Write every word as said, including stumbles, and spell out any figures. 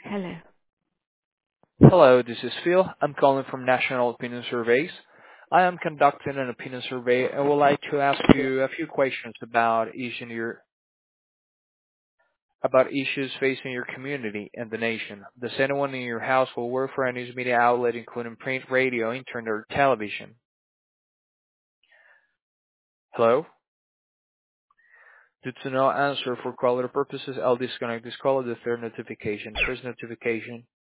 Hello. Hello, this is Phil. I'm calling from National Opinion Surveys. I am conducting an opinion survey and would like to ask you a few questions about issues in your about issues facing your community and the nation. Does anyone in your household work for a news media outlet, including print, radio, internet, or television? Hello? Due to no answer for quality purposes, I'll disconnect this call at the third notification. First notification.